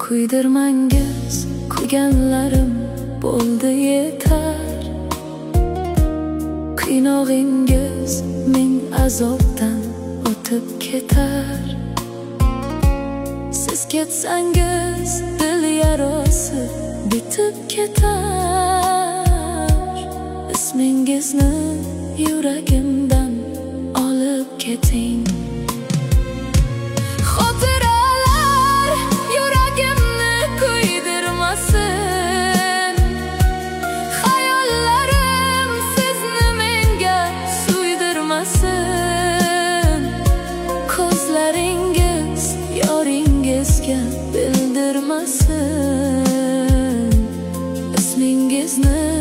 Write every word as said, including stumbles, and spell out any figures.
Kuydirmangiz kuyganlarim bo'ldi yetar. Qiynog'ingiz ming azobdan o'tib ketar. Siz ketsangiz dil yarasi bitib ketar. Ismingizni yuragimdan olib keting. Xotiralar yuragimni kuydirmasin. Xayollarim sizni menga suydirmasin. Ko'zlaringiz yoringizga bildirmasin. Ismingizni